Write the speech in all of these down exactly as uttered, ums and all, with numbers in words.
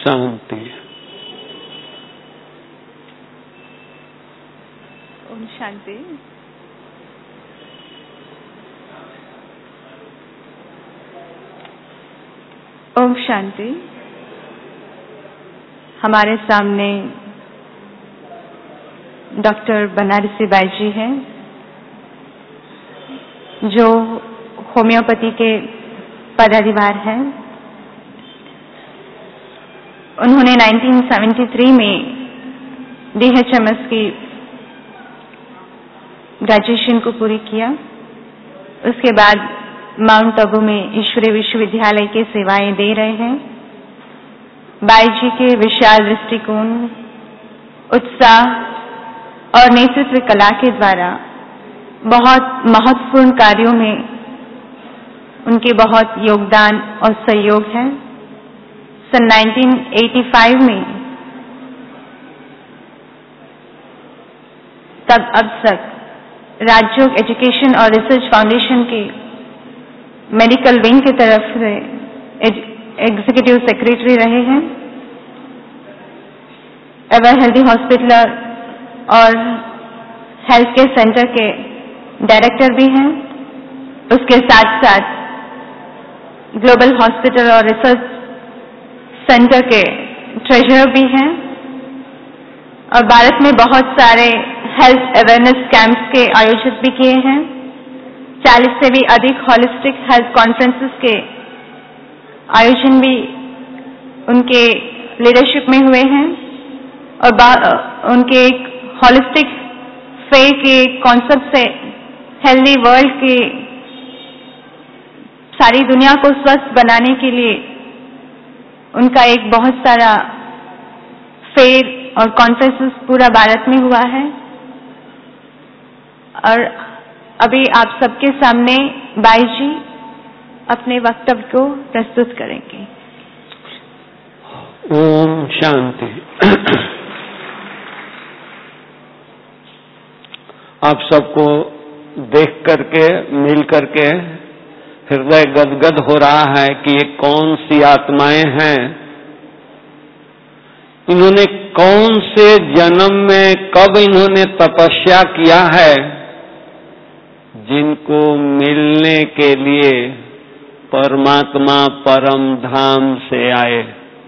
शांति। ओम शांति। ओम शांति। हमारे सामने doctor Banarasi by जी हैं, जो होम्योपैथी के पदाधिकार हैं। उन्होंने उन्नीस सौ तिहत्तर में डी एच एम एस की ग्रेजुएशन को पूरी किया। उसके बाद माउंट आबू में ईश्वरीय विश्वविद्यालय के सेवाएं दे रहे हैं। बाई जी के विशाल दृष्टिकोण, उत्साह और नेतृत्व कला के द्वारा बहुत महत्वपूर्ण कार्यों में उनके बहुत योगदान और सहयोग है। सन उन्नीस सौ पचासी में तब अब तक राजयोग एजुकेशन और रिसर्च फाउंडेशन के मेडिकल विंग की तरफ से एग्जीक्यूटिव सेक्रेटरी रहे हैं। एवर हेल्दी हॉस्पिटल और हेल्थ केयर सेंटर के डायरेक्टर भी हैं। उसके साथ साथ ग्लोबल हॉस्पिटल और रिसर्च सेंटर के ट्रेजरर भी हैं और भारत में बहुत सारे हेल्थ अवेयरनेस कैंप्स के आयोजित भी किए हैं। चालीस से भी अधिक होलिस्टिक हेल्थ कॉन्फ्रेंसेस के आयोजन भी उनके लीडरशिप में हुए हैं और उनके एक होलिस्टिक फेयर के कॉन्सेप्ट से हेल्दी वर्ल्ड के सारी दुनिया को स्वस्थ बनाने के लिए उनका एक बहुत सारा फेयर और कॉन्फ्रेंसेस पूरा भारत में हुआ है। और अभी आप सबके सामने बाई जी अपने वक्तव्य को प्रस्तुत करेंगे। ओम शांति। आप सबको देख करके, मिल करके हृदय गदगद हो रहा है कि ये कौन सी आत्माएं हैं, इन्होंने कौन से जन्म में कब इन्होंने तपस्या किया है, जिनको मिलने के लिए परमात्मा परम धाम से आए।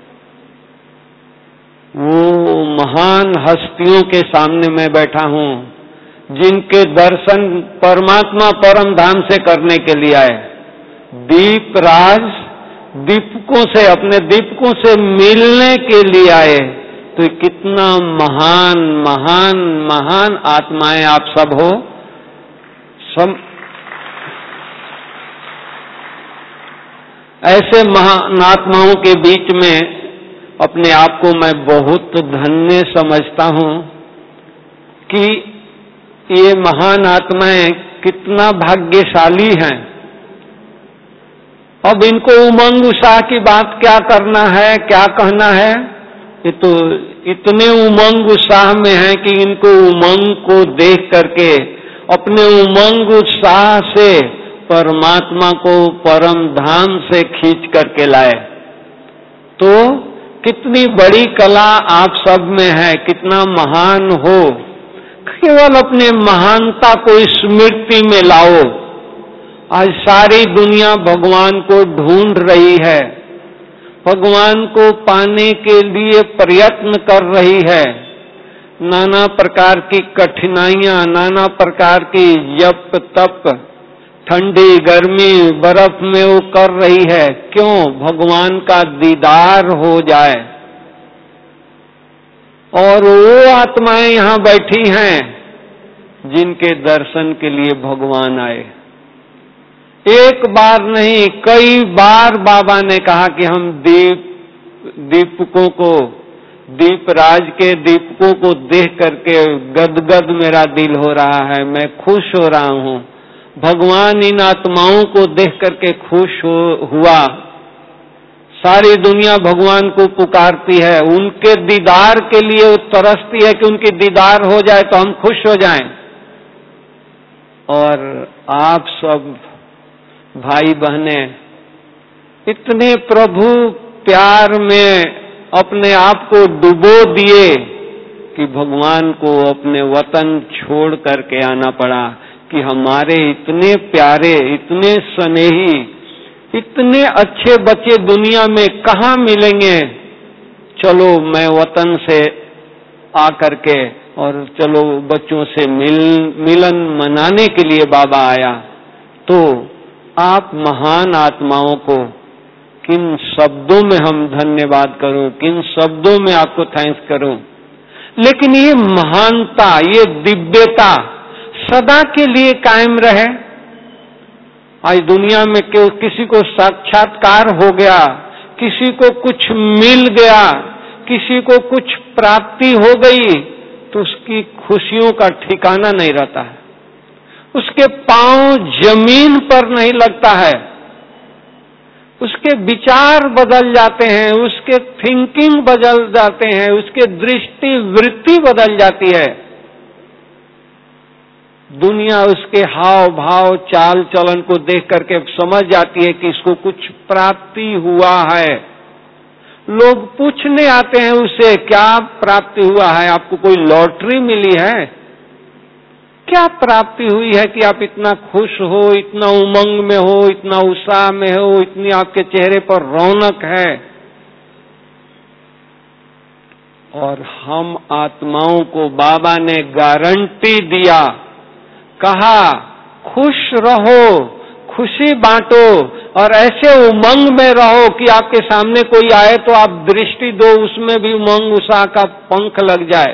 वो महान हस्तियों के सामने मैं बैठा हूं, जिनके दर्शन परमात्मा परम धाम से करने के लिए आए। दीप राज दीपकों से, अपने दीपकों से मिलने के लिए आए। तो कितना महान महान महान आत्माएं आप सब हो। सब ऐसे महान आत्माओं के बीच में अपने आप को मैं बहुत धन्य समझता हूं कि ये महान आत्माएं कितना भाग्यशाली हैं। अब इनको उमंग उत्साह की बात क्या करना है, क्या कहना है, ये तो इतने उमंग उत्साह में है कि इनको उमंग को देख करके अपने उमंग उत्साह से परमात्मा को परम धाम से खींच करके लाए। तो कितनी बड़ी कला आप सब में है, कितना महान हो। केवल अपने महानता को स्मृति में लाओ। आज सारी दुनिया भगवान को ढूंढ रही है, भगवान को पाने के लिए प्रयत्न कर रही है। नाना प्रकार की कठिनाइयां, नाना प्रकार की जप तप, ठंडी गर्मी बर्फ में वो कर रही है। क्यों? भगवान का दीदार हो जाए। और वो आत्माएं यहां बैठी हैं जिनके दर्शन के लिए भगवान आए। एक बार नहीं, कई बार बाबा ने कहा कि हम दीप दीपकों को, दीपराज के दीपकों को देख करके गदगद मेरा दिल हो रहा है, मैं खुश हो रहा हूं। भगवान इन आत्माओं को देख करके खुश हो हुआ। सारी दुनिया भगवान को पुकारती है, उनके दीदार के लिए वो तरसती है कि उनकी दीदार हो जाए तो हम खुश हो जाएं। और आप सब भाई बहनें इतने प्रभु प्यार में अपने आप को डुबो दिए कि भगवान को अपने वतन छोड़ करके आना पड़ा कि हमारे इतने प्यारे, इतने स्नेही, इतने अच्छे बच्चे दुनिया में कहाँ मिलेंगे। चलो मैं वतन से आकर के और चलो बच्चों से मिल मिलन मनाने के लिए बाबा आया। तो आप महान आत्माओं को किन शब्दों में हम धन्यवाद करूं, किन शब्दों में आपको थैंक्स करूं। लेकिन ये महानता, ये दिव्यता सदा के लिए कायम रहे। आज दुनिया में क्यों किसी को साक्षात्कार हो गया, किसी को कुछ मिल गया, किसी को कुछ प्राप्ति हो गई, तो उसकी खुशियों का ठिकाना नहीं रहता है, उसके पांव जमीन पर नहीं लगता है, उसके विचार बदल जाते हैं, उसके थिंकिंग बदल जाते हैं, उसके दृष्टि वृत्ति बदल जाती है। दुनिया उसके हाव भाव चाल चलन को देख करके समझ जाती है कि इसको कुछ प्राप्ति हुआ है। लोग पूछने आते हैं उसे, क्या प्राप्ति हुआ है, आपको कोई लॉटरी मिली है, क्या प्राप्ति हुई है कि आप इतना खुश हो, इतना उमंग में हो, इतना उत्साह में हो, इतनी आपके चेहरे पर रौनक है। और हम आत्माओं को बाबा ने गारंटी दिया, कहा खुश रहो, खुशी बांटो और ऐसे उमंग में रहो कि आपके सामने कोई आए तो आप दृष्टि दो, उसमें भी उमंग उत्साह का पंख लग जाए।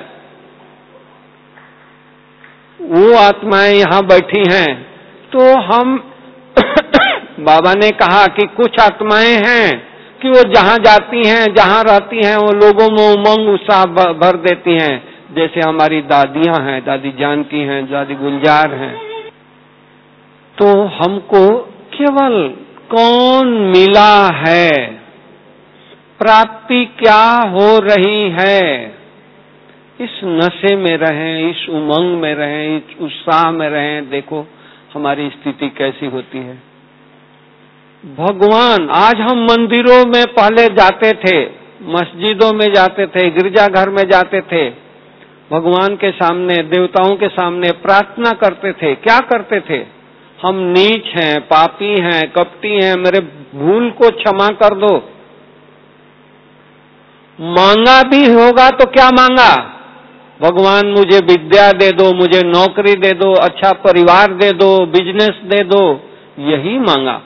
वो आत्माएं यहाँ बैठी हैं, तो हम बाबा ने कहा कि कुछ आत्माएं हैं कि वो जहाँ जाती हैं, जहाँ रहती हैं, वो लोगों में उमंग उत्साह भर देती हैं। जैसे हमारी दादियां हैं, दादी जानकी हैं, दादी गुलजार हैं। तो हमको केवल कौन मिला है, प्राप्ति क्या हो रही है, इस नशे में रहें, इस उमंग में रहें, इस उत्साह में रहें। देखो हमारी स्थिति कैसी होती है। भगवान, आज हम मंदिरों में पहले जाते थे, मस्जिदों में जाते थे, गिरजाघर में जाते थे, भगवान के सामने, देवताओं के सामने प्रार्थना करते थे। क्या करते थे? हम नीच हैं, पापी हैं, कपटी हैं, मेरे भूल को क्षमा कर दो। मांगा भी होगा तो क्या मांगा? भगवान मुझे विद्या दे दो, मुझे नौकरी दे दो, अच्छा परिवार दे दो, बिजनेस दे दो, यही मांगा।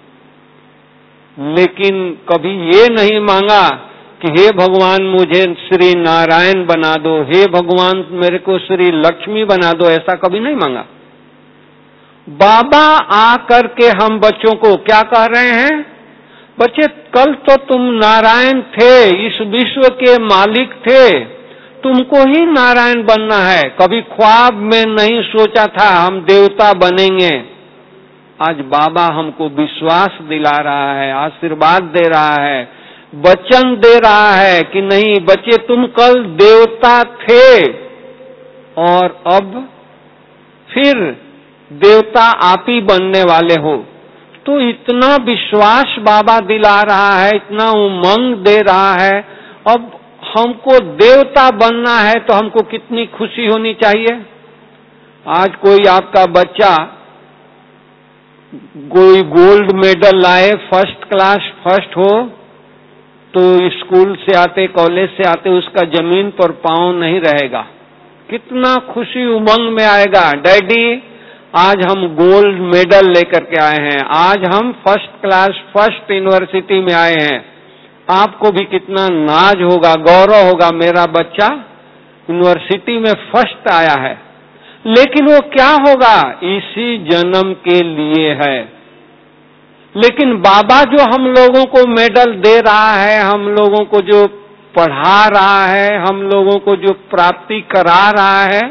लेकिन कभी ये नहीं मांगा कि हे भगवान मुझे श्री नारायण बना दो, हे भगवान मेरे को श्री लक्ष्मी बना दो, ऐसा कभी नहीं मांगा। बाबा आकर के हम बच्चों को क्या कह रहे हैं? बच्चे, कल तो तुम नारायण थे, इस विश्व के मालिक थे, तुमको ही नारायण बनना है। कभी ख्वाब में नहीं सोचा था हम देवता बनेंगे। आज बाबा हमको विश्वास दिला रहा है, आशीर्वाद दे रहा है, वचन दे रहा है कि नहीं बच्चे, तुम कल देवता थे और अब फिर देवता आप ही बनने वाले हो। तो इतना विश्वास बाबा दिला रहा है, इतना उमंग दे रहा है। अब हमको देवता बनना है तो हमको कितनी खुशी होनी चाहिए। आज कोई आपका बच्चा कोई गोल्ड मेडल लाए, फर्स्ट क्लास फर्स्ट हो, तो स्कूल से आते, कॉलेज से आते उसका जमीन पर पांव नहीं रहेगा। कितना खुशी उमंग में आएगा, डैडी आज हम गोल्ड मेडल लेकर के आए हैं, आज हम फर्स्ट क्लास फर्स्ट यूनिवर्सिटी में आए हैं। आपको भी कितना नाज होगा, गौरव होगा, मेरा बच्चा यूनिवर्सिटी में फर्स्ट आया है। लेकिन वो क्या होगा? इसी जन्म के लिए है। लेकिन बाबा जो हम लोगों को मेडल दे रहा है, हम लोगों को जो पढ़ा रहा है, हम लोगों को जो प्राप्ति करा रहा है,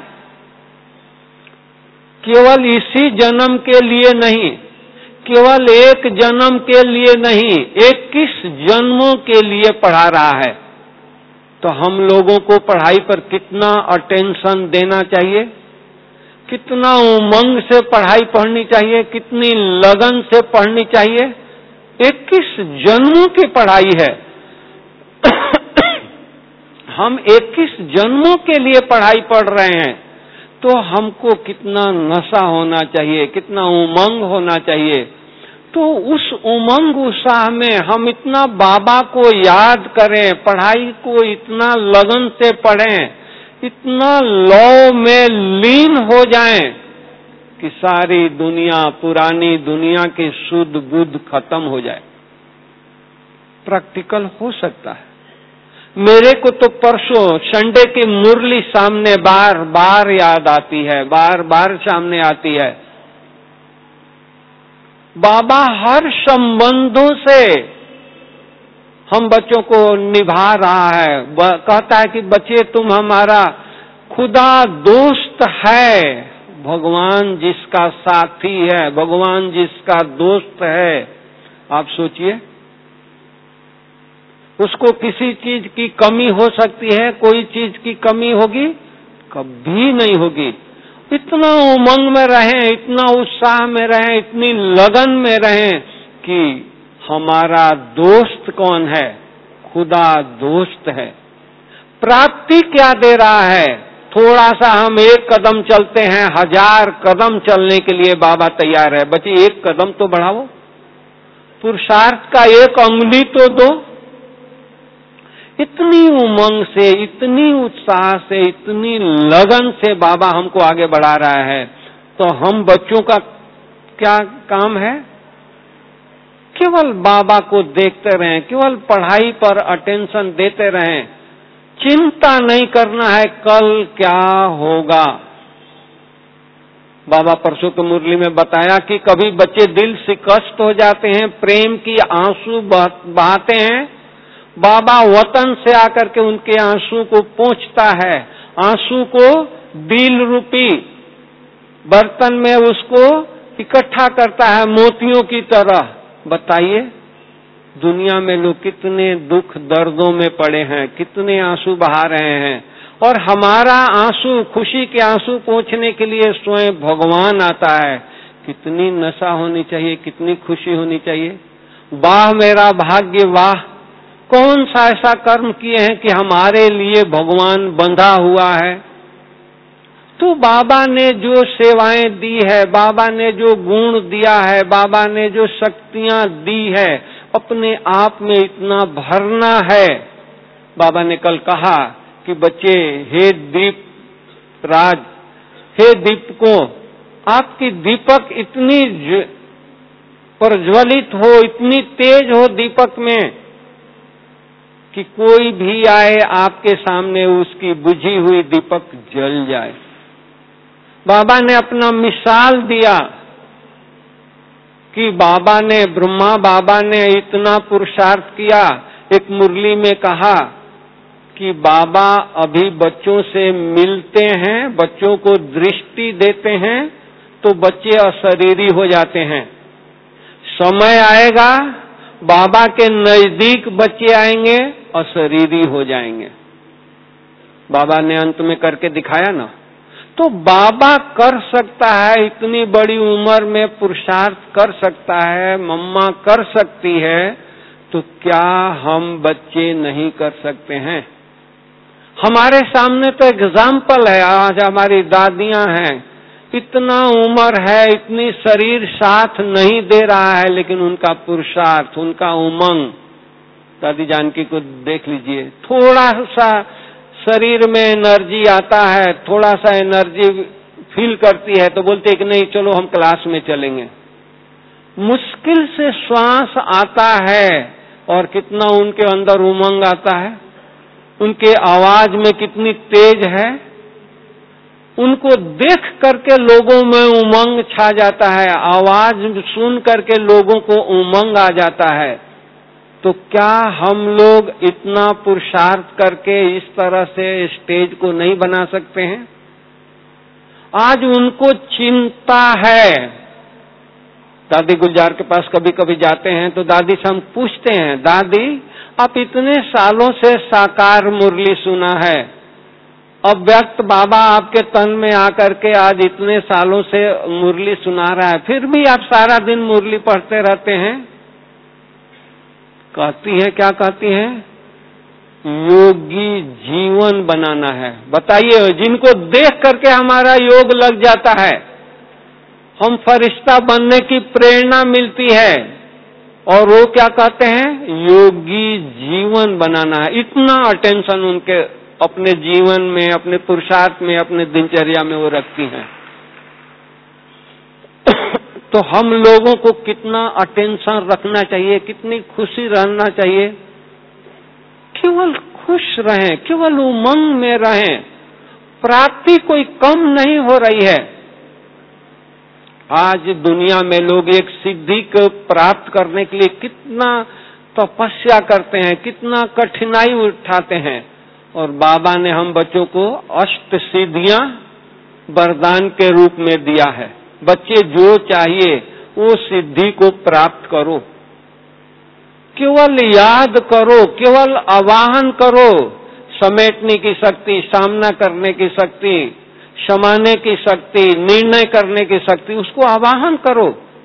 केवल इसी जन्म के लिए नहीं, केवल एक जन्म के लिए नहीं, इक्कीस जन्मों के लिए पढ़ा रहा है। तो हम लोगों को पढ़ाई पर कितना अटेंशन देना चाहिए, कितना उमंग से पढ़ाई पढ़नी चाहिए, कितनी लगन से पढ़नी चाहिए। इक्कीस जन्मों की पढ़ाई है। हम इक्कीस जन्मों के लिए पढ़ाई पढ़ रहे हैं, तो हमको कितना नशा होना चाहिए, कितना उमंग होना चाहिए। तो उस उमंग उत्साह में हम इतना बाबा को याद करें, पढ़ाई को इतना लगन से पढ़ें, इतना लौ में लीन हो जाएं कि सारी दुनिया, पुरानी दुनिया की शुद्ध बुद्ध खत्म हो जाए। प्रैक्टिकल हो सकता है। मेरे को तो परसों संडे की मुरली सामने बार बार याद आती है, बार बार सामने आती है। बाबा हर संबंधों से हम बच्चों को निभा रहा है। कहता है कि बच्चे तुम हमारा खुदा दोस्त है। भगवान जिसका साथी है, भगवान जिसका दोस्त है, आप सोचिए उसको किसी चीज की कमी हो सकती है? कोई चीज की कमी होगी? कभी नहीं होगी। इतना उमंग में रहें, इतना उत्साह में रहें, इतनी लगन में रहें कि हमारा दोस्त कौन है? खुदा दोस्त है। प्राप्ति क्या दे रहा है? थोड़ा सा हम एक कदम चलते हैं, हजार कदम चलने के लिए बाबा तैयार है। बच्चे एक कदम तो बढ़ाओ, पुरुषार्थ का एक अंगुली तो दो। इतनी उमंग से, इतनी उत्साह से, इतनी लगन से बाबा हमको आगे बढ़ा रहा है। तो हम बच्चों का क्या काम है? केवल बाबा को देखते रहें, केवल पढ़ाई पर अटेंशन देते रहें। चिंता नहीं करना है कल क्या होगा। बाबा परसों की मुरली में बताया कि कभी बच्चे दिल से कष्ट हो जाते हैं, प्रेम की आंसू बहाते हैं। बाबा वतन से आकर के उनके आंसू को पोंछता है, आंसू को दिल रूपी बर्तन में उसको इकट्ठा करता है मोतियों की तरह। बताइए दुनिया में लोग कितने दुख दर्दों में पड़े हैं, कितने आंसू बहा रहे हैं, और हमारा आंसू, खुशी के आंसू पोंछने के लिए स्वयं भगवान आता है। कितनी नशा होनी चाहिए, कितनी खुशी होनी चाहिए। वाह मेरा भाग्य, वाह कौन सा ऐसा कर्म किए हैं कि हमारे लिए भगवान बंधा हुआ है। तो बाबा ने जो सेवाएं दी है, बाबा ने जो गुण दिया है, बाबा ने जो शक्तियां दी है, अपने आप में इतना भरना है। बाबा ने कल कहा कि बच्चे, हे दीप राज, हे दीपकों, आपकी दीपक इतनी प्रज्वलित हो, इतनी तेज हो दीपक में कि कोई भी आए आपके सामने उसकी बुझी हुई दीपक जल जाए। बाबा ने अपना मिसाल दिया कि बाबा ने, ब्रह्मा बाबा ने इतना पुरुषार्थ किया। एक मुरली में कहा कि बाबा अभी बच्चों से मिलते हैं, बच्चों को दृष्टि देते हैं, तो बच्चे अशरीरी हो जाते हैं। समय आएगा बाबा के नजदीक बच्चे आएंगे, अशरीरी हो जाएंगे। बाबा ने अंत में करके दिखाया ना। तो बाबा कर सकता है, इतनी बड़ी उम्र में पुरुषार्थ कर सकता है, मम्मा कर सकती है, तो क्या हम बच्चे नहीं कर सकते हैं? हमारे सामने तो एग्जाम्पल है। आज हमारी दादियां हैं, इतना उम्र है, इतनी शरीर साथ नहीं दे रहा है, लेकिन उनका पुरुषार्थ, उनका उमंग। दादी जानकी को देख लीजिए, थोड़ा सा शरीर में एनर्जी आता है, थोड़ा सा एनर्जी फील करती है तो बोलते हैं कि नहीं चलो हम क्लास में चलेंगे। मुश्किल से श्वास आता है और कितना उनके अंदर उमंग आता है, उनके आवाज में कितनी तेज है। उनको देख करके लोगों में उमंग छा जाता है, आवाज सुन करके लोगों को उमंग आ जाता है। तो क्या हम लोग इतना पुरुषार्थ करके इस तरह से स्टेज को नहीं बना सकते हैं? आज उनको चिंता है। दादी गुलजार के पास कभी कभी जाते हैं तो दादी से हम पूछते हैं, दादी आप इतने सालों से साकार मुरली सुना है, अब व्यक्त बाबा आपके तन में आकर के आज इतने सालों से मुरली सुना रहा है, फिर भी आप सारा दिन मुरली पढ़ते रहते हैं। कहती है, क्या कहती है? योगी जीवन बनाना है। बताइए, जिनको देख करके हमारा योग लग जाता है, हम फरिश्ता बनने की प्रेरणा मिलती है, और वो क्या कहते हैं? योगी जीवन बनाना है। इतना अटेंशन उनके अपने जीवन में, अपने पुरुषार्थ में, अपने दिनचर्या में वो रखती हैं। तो हम लोगों को कितना अटेंशन रखना चाहिए, कितनी खुशी रहना चाहिए। केवल खुश रहें, केवल उमंग में रहें। प्राप्ति कोई कम नहीं हो रही है। आज दुनिया में लोग एक सिद्धि को प्राप्त करने के लिए कितना तपस्या करते हैं, कितना कठिनाई उठाते हैं, और बाबा ने हम बच्चों को अष्ट सिद्धियां वरदान के रूप में दिया है। बच्चे जो चाहिए वो सिद्धि को प्राप्त करो, केवल याद करो, केवल आवाहन करो। समेटने की शक्ति, सामना करने की शक्ति, क्षमाने की शक्ति, निर्णय करने की शक्ति, उसको आवाहन करो।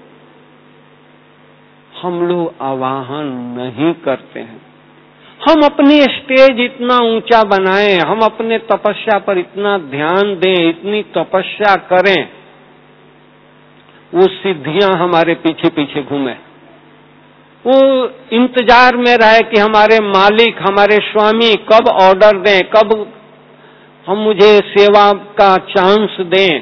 हम लोग आवाहन नहीं करते हैं। हम अपनी स्टेज इतना ऊंचा बनाएं, हम अपने तपस्या पर इतना ध्यान दें, इतनी तपस्या करें, वो सिद्धियां हमारे पीछे पीछे घूमे। वो इंतजार में रहे कि हमारे मालिक, हमारे स्वामी कब ऑर्डर दें, कब हम मुझे सेवा का चांस दें।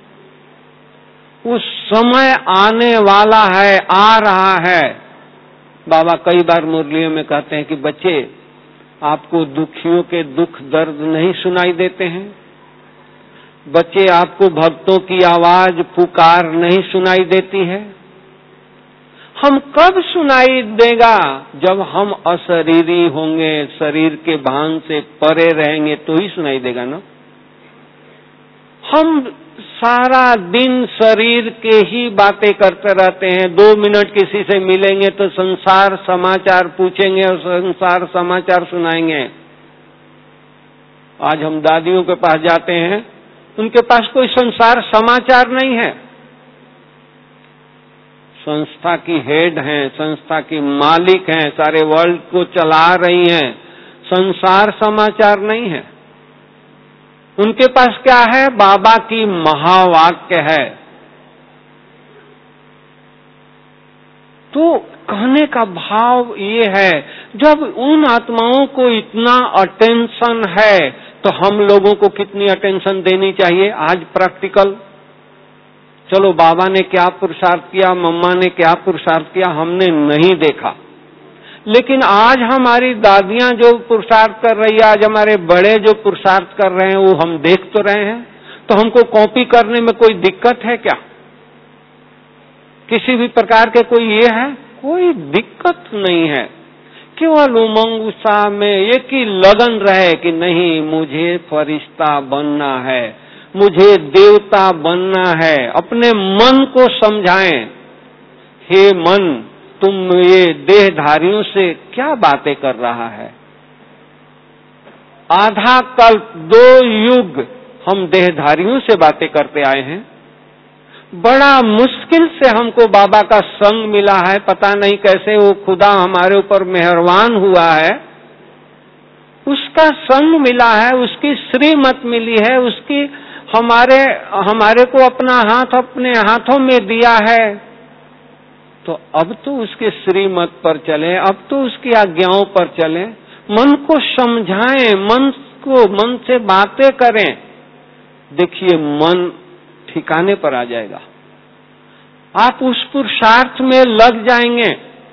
उस समय आने वाला है, आ रहा है। बाबा कई बार मुरलियों में कहते हैं कि बच्चे, आपको दुखियों के दुख दर्द नहीं सुनाई देते हैं? बच्चे, आपको भक्तों की आवाज पुकार नहीं सुनाई देती है? हम कब सुनाई देगा? जब हम अशरीरी होंगे, शरीर के भान से परे रहेंगे तो ही सुनाई देगा ना। हम सारा दिन शरीर के ही बातें करते रहते हैं। दो मिनट किसी से मिलेंगे तो संसार समाचार पूछेंगे और संसार समाचार सुनाएंगे। आज हम दादियों के पास जाते हैं, उनके पास कोई संसार समाचार नहीं है। संस्था की हेड हैं, संस्था की मालिक हैं, सारे वर्ल्ड को चला रही हैं, संसार समाचार नहीं है। उनके पास क्या है? बाबा की महावाक्य है। तो कहने का भाव ये है, जब उन आत्माओं को इतना अटेंशन है तो हम लोगों को कितनी अटेंशन देनी चाहिए। आज प्रैक्टिकल, चलो बाबा ने क्या पुरुषार्थ किया, मम्मा ने क्या पुरुषार्थ किया, हमने नहीं देखा, लेकिन आज हमारी दादियां जो पुरुषार्थ कर रही है, आज हमारे बड़े जो पुरुषार्थ कर रहे हैं, वो हम देख तो रहे हैं। तो हमको कॉपी करने में कोई दिक्कत है क्या? किसी भी प्रकार के कोई ये है? कोई दिक्कत नहीं है। केवल उमंग उत्साह में एक ही लगन रहे कि नहीं, मुझे फरिश्ता बनना है, मुझे देवता बनना है। अपने मन को समझाएं, हे मन, तुम ये देहधारियों से क्या बातें कर रहा है? आधा कल्प, दो युग हम देहधारियों से बातें करते आए हैं। बड़ा मुश्किल से हमको बाबा का संग मिला है। पता नहीं कैसे वो खुदा हमारे ऊपर मेहरबान हुआ है। उसका संग मिला है, उसकी श्रीमत मिली है, उसकी हमारे हमारे को अपना हाथ अपने हाथों में दिया है। तो अब तो उसके श्रीमत पर चलें, अब तो उसकी आज्ञाओं पर चलें। मन को समझाएं, मन को मन से बातें करें। देखिए, मन ठिकाने पर आ जाएगा। आप उस पुरुषार्थ में लग जाएंगे।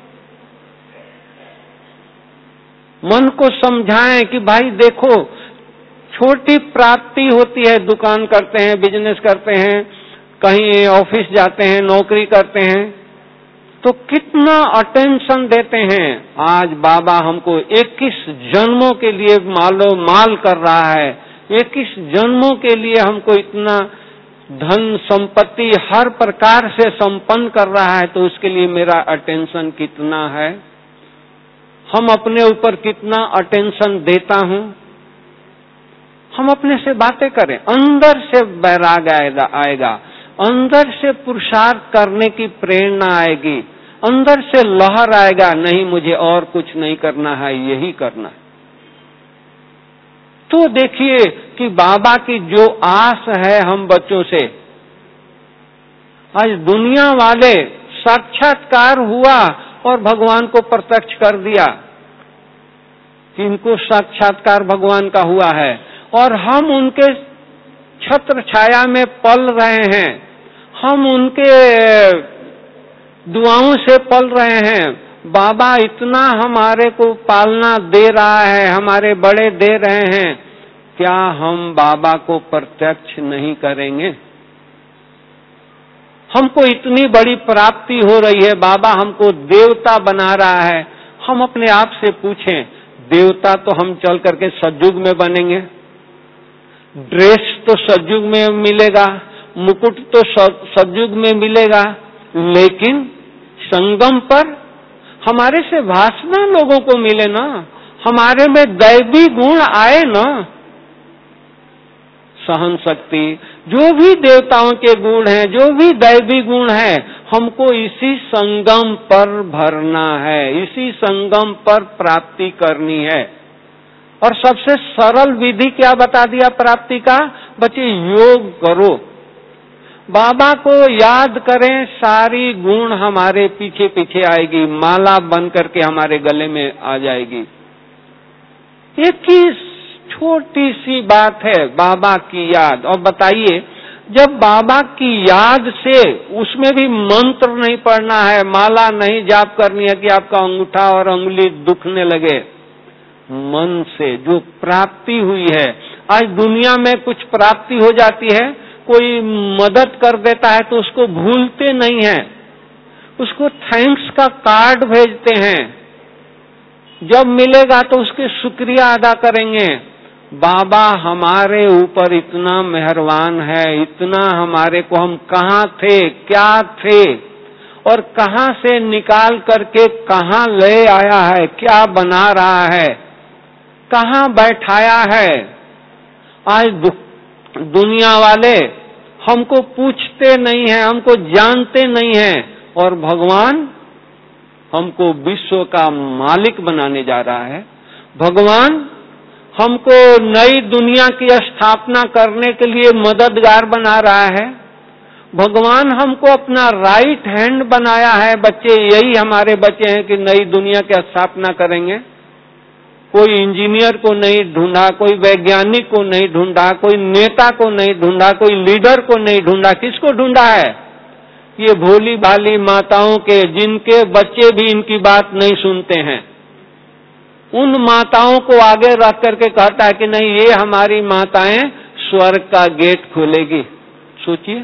मन को समझाएं कि भाई देखो, छोटी प्राप्ति होती है, दुकान करते हैं, बिजनेस करते हैं, कहीं ऑफिस जाते हैं, नौकरी करते हैं, तो कितना अटेंशन देते हैं। आज बाबा हमको इक्कीस जन्मों के लिए मालो माल कर रहा है। इक्कीस जन्मों के लिए हमको इतना धन संपत्ति हर प्रकार से संपन्न कर रहा है, तो उसके लिए मेरा अटेंशन कितना है? हम अपने ऊपर कितना अटेंशन देता हूं? हम अपने से बातें करें, अंदर से वैराग आएगा, अंदर से पुरुषार्थ करने की प्रेरणा आएगी, अंदर से लहर आएगा, नहीं मुझे और कुछ नहीं करना है, यही करना है। तो देखिए कि बाबा की जो आस है हम बच्चों से, आज दुनिया वाले साक्षात्कार हुआ और भगवान को प्रत्यक्ष कर दिया कि इनको साक्षात्कार भगवान का हुआ है, और हम उनके छत्र छाया में पल रहे हैं, हम उनके दुआओं से पल रहे हैं। बाबा इतना हमारे को पालना दे रहा है, हमारे बड़े दे रहे हैं, क्या हम बाबा को प्रत्यक्ष नहीं करेंगे? हमको इतनी बड़ी प्राप्ति हो रही है, बाबा हमको देवता बना रहा है। हम अपने आप से पूछें, देवता तो हम चल करके सतयुग में बनेंगे, ड्रेस तो सतयुग में मिलेगा, मुकुट तो सतयुग में मिलेगा, लेकिन संगम पर हमारे से वासना लोगों को मिले ना, हमारे में दैवी गुण आए ना, सहन शक्ति, जो भी देवताओं के गुण हैं, जो भी दैवी गुण हैं, हमको इसी संगम पर भरना है, इसी संगम पर प्राप्ति करनी है। और सबसे सरल विधि क्या बता दिया प्राप्ति का? बच्चे योग करो, बाबा को याद करें, सारी गुण हमारे पीछे पीछे आएगी, माला बन करके हमारे गले में आ जाएगी। एक ही छोटी सी बात है, बाबा की याद। और बताइए, जब बाबा की याद से, उसमें भी मंत्र नहीं पढ़ना है, माला नहीं जाप करनी है कि आपका अंगूठा और अंगुली दुखने लगे, मन से जो प्राप्ति हुई है। आज दुनिया में कुछ प्राप्ति हो जाती है, कोई मदद कर देता है तो उसको भूलते नहीं है, उसको थैंक्स का कार्ड भेजते हैं, जब मिलेगा तो उसके शुक्रिया अदा करेंगे। बाबा हमारे ऊपर इतना मेहरबान है, इतना हमारे को, हम कहाँ थे, क्या थे, और कहाँ से निकाल करके कहाँ ले आया है, क्या बना रहा है, कहाँ बैठाया है। आज दुनिया वाले हमको पूछते नहीं हैं, हमको जानते नहीं हैं, और भगवान हमको विश्व का मालिक बनाने जा रहा है। भगवान हमको नई दुनिया की स्थापना करने के लिए मददगार बना रहा है। भगवान हमको अपना राइट हैंड बनाया है। बच्चे यही हमारे बच्चे हैं कि नई दुनिया की स्थापना करेंगे। कोई इंजीनियर को नहीं ढूंढा, कोई वैज्ञानिक को नहीं ढूंढा, कोई नेता को नहीं ढूंढा, कोई लीडर को नहीं ढूंढा, किसको ढूंढा है? ये भोली भाली माताओं के, जिनके बच्चे भी इनकी बात नहीं सुनते हैं, उन माताओं को आगे रख करके कहता है कि नहीं, ये हमारी माताएं स्वर्ग का गेट खोलेगी। सोचिए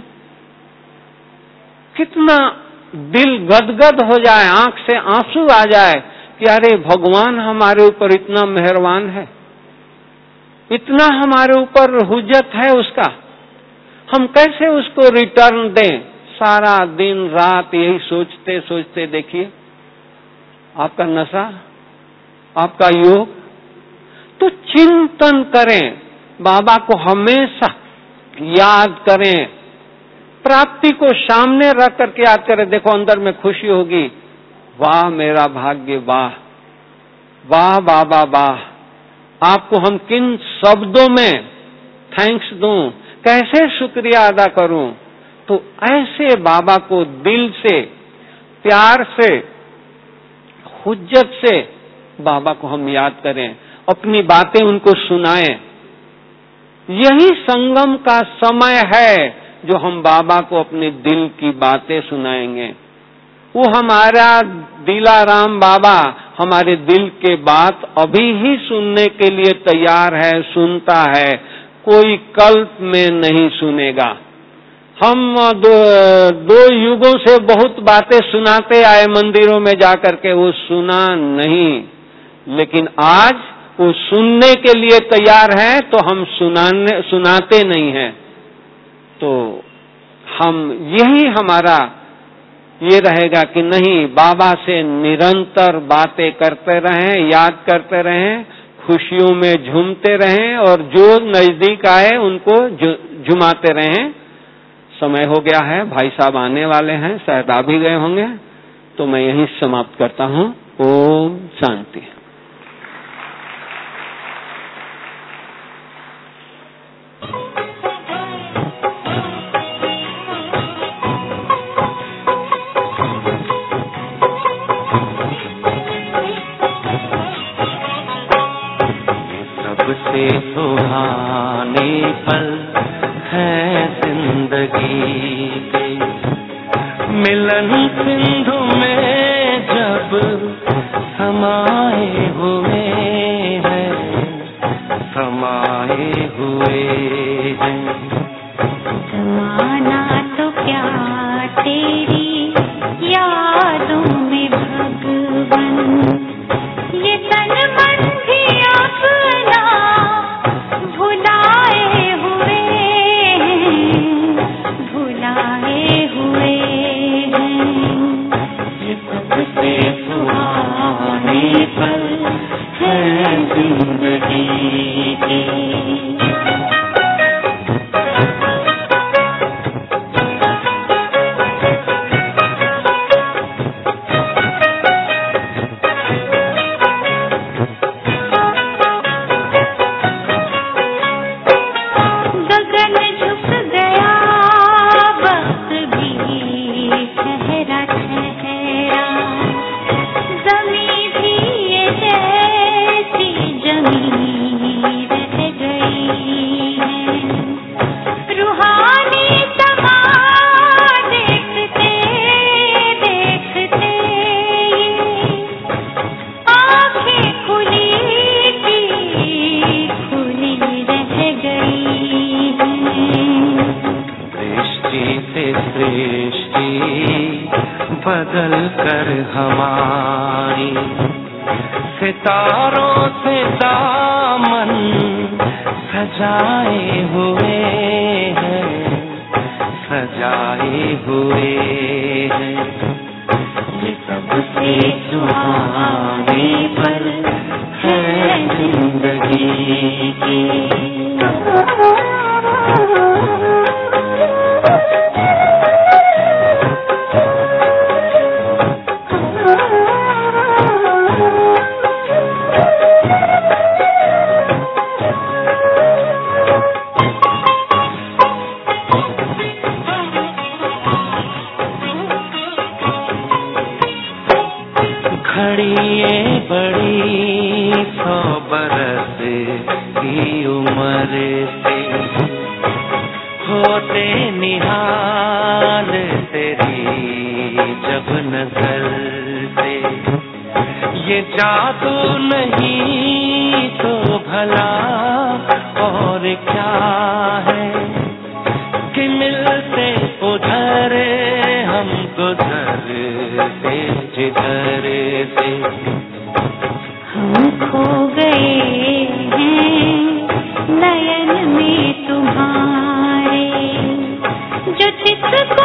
कितना दिल गदगद हो जाए, आंख से आंसू आ जाए कि अरे भगवान हमारे ऊपर इतना मेहरबान है, इतना हमारे ऊपर हुज्जत है उसका, हम कैसे उसको रिटर्न दें? सारा दिन रात यही सोचते सोचते देखिए आपका नशा, आपका योग। तो चिंतन करें, बाबा को हमेशा याद करें, प्राप्ति को सामने रख करके याद करें। देखो अंदर में खुशी होगी, वाह मेरा भाग्य, वाह वाह बाबा वाह। आपको हम किन शब्दों में थैंक्स दूं, कैसे शुक्रिया अदा करूं? तो ऐसे बाबा को दिल से, प्यार से, हुज्जत से बाबा को हम याद करें, अपनी बातें उनको सुनाएं। यही संगम का समय है जो हम बाबा को अपने दिल की बातें सुनाएंगे। वो हमारा दिलाराम बाबा हमारे दिल के बात अभी ही सुनने के लिए तैयार है, सुनता है, कोई कल्प में नहीं सुनेगा। हम दो, दो युगों से बहुत बातें सुनाते आए मंदिरों में जाकर के, वो सुना नहीं, लेकिन आज वो सुनने के लिए तैयार है तो हम सुनाने सुनाते नहीं हैं। तो हम यही हमारा ये रहेगा कि नहीं, बाबा से निरंतर बातें करते रहें, याद करते रहें, खुशियों में झूमते रहें, और जो नजदीक आए उनको झुमाते रहें। समय हो गया है, भाई साहब आने वाले हैं, शायद आ भी गए होंगे, तो मैं यहीं समाप्त करता हूँ। ओम शांति। सुहाने पल है जिंदगी के। मिलन सिंधु में जब समाए हुए हैं, समाए हुए हैं। समाना तो क्या तेरी यादों में भगवन, ये तन मन भी अपना भुलाए हुए हैं, भुलाए हुए हैं। ये सबसे सुहाने पल है जिंदगी के। बदल कर हमारी सितारों से दामन सजाए हुए हैं, सजाए हुए हैं। ये सबसे सुहाने पल है जिंदगी के। घड़िए बड़ी सौ बरस की उम्र से होते निहाल तेरी जब नजर से। ये जादू नहीं तो भला और क्या है कि मिलते उधर हम गुजरते जिधर से। हम खो गए हैं नयन में तुम्हारे, जो चित्र